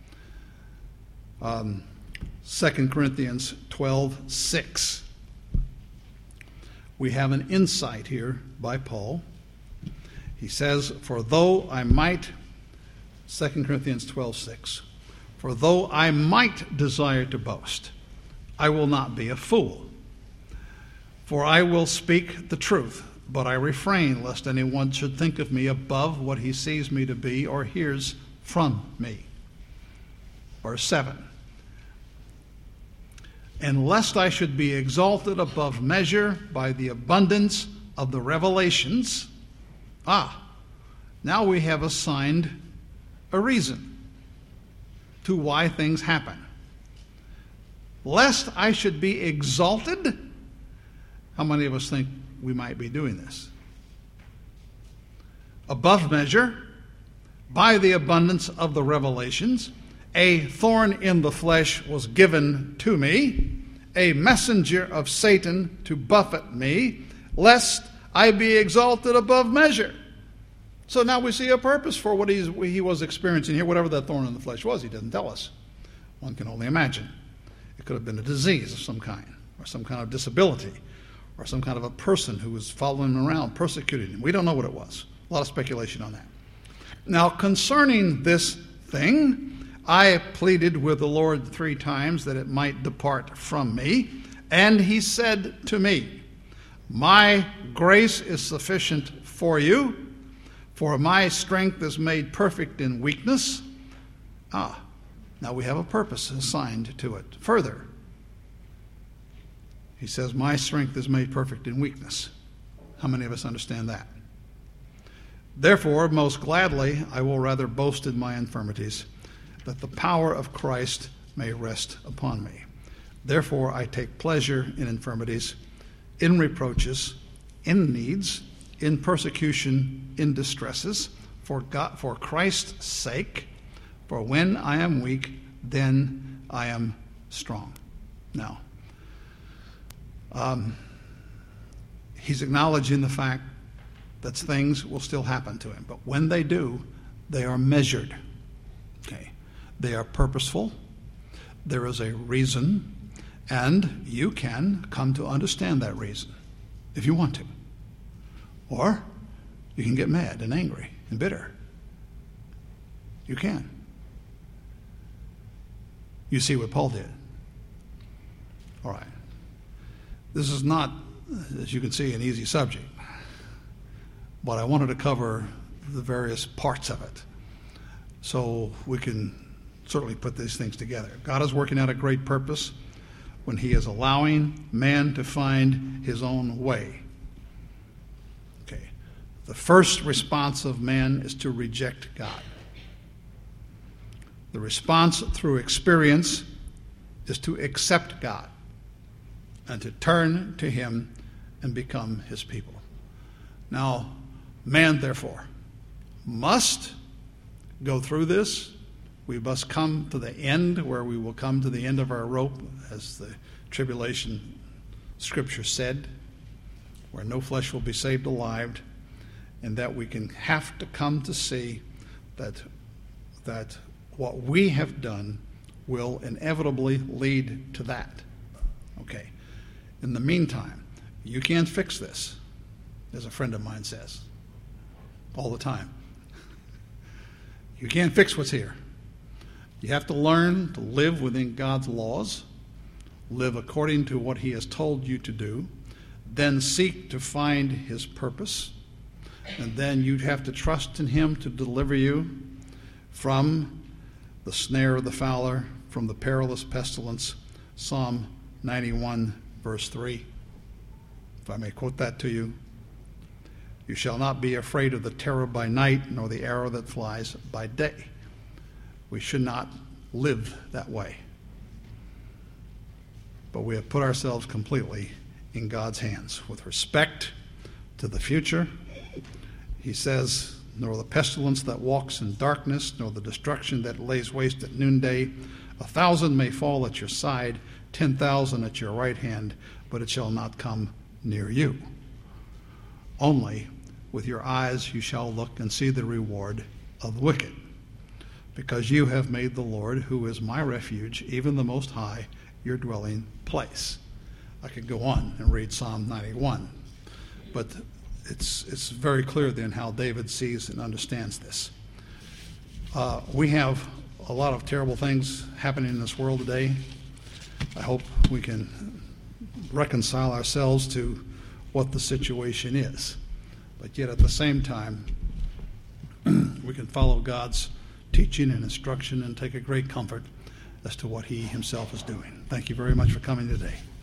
2 Corinthians 12:6. We have an insight here by Paul. He says, for though I might, 2 Corinthians 12:6, for though I might desire to boast, I will not be a fool. For I will speak the truth, but I refrain lest anyone should think of me above what he sees me to be or hears from me. Verse 7. And lest I should be exalted above measure by the abundance of the revelations. Now we have assigned a reason to why things happen. Lest I should be exalted. How many of us think we might be doing this? Above measure, by the abundance of the revelations, a thorn in the flesh was given to me, a messenger of Satan to buffet me, lest I be exalted above measure. So now we see a purpose for what he was experiencing here, whatever that thorn in the flesh was. He doesn't tell us. One can only imagine. It could have been a disease of some kind, or some kind of disability, or some kind of a person who was following him around, persecuting him. We don't know what it was. A lot of speculation on that. Now, concerning this thing, I pleaded with the Lord 3 times that it might depart from me. And he said to me, my grace is sufficient for you, for my strength is made perfect in weakness. Now we have a purpose assigned to it. Further, he says, my strength is made perfect in weakness. How many of us understand that? Therefore, most gladly, I will rather boast in my infirmities, that the power of Christ may rest upon me. Therefore, I take pleasure in infirmities, in reproaches, in needs, in persecution, in distresses, for Christ's sake. For when I am weak, then I am strong. Now, he's acknowledging the fact that things will still happen to him. But when they do, they are measured. Okay. They are purposeful. There is a reason, and you can come to understand that reason if you want to. Or you can get mad and angry and bitter. You can. You see what Paul did. All right. This is not, as you can see, an easy subject. But I wanted to cover the various parts of it so we can certainly put these things together. God is working out a great purpose when he is allowing man to find his own way. Okay. The first response of man is to reject God. The response through experience is to accept God and to turn to him and become his people. Now, man, therefore, must go through this. We must come to the end, where we will come to the end of our rope, as the tribulation scripture said, where no flesh will be saved alive, and that we can have to come to see that what we have done will inevitably lead to that. Okay. In the meantime, you can't fix this, as a friend of mine says all the time. You can't fix what's here. You have to learn to live within God's laws, live according to what he has told you to do, then seek to find his purpose, and then you have to trust in him to deliver you from the snare of the fowler, from the perilous pestilence. Psalm 91, verse 3. If I may quote that to you. You shall not be afraid of the terror by night, nor the arrow that flies by day. We should not live that way. But we have put ourselves completely in God's hands with respect to the future. He says, nor the pestilence that walks in darkness, nor the destruction that lays waste at noonday. 1,000 may fall at your side, 10,000 at your right hand, but it shall not come near you. Only with your eyes you shall look and see the reward of the wicked, because you have made the Lord, who is my refuge, even the Most High, your dwelling place. I could go on and read Psalm 91, but it's very clear then how David sees and understands this. We have a lot of terrible things happening in this world today. I hope we can reconcile ourselves to what the situation is. But yet at the same time, we can follow God's teaching and instruction and take a great comfort as to what he himself is doing. Thank you very much for coming today.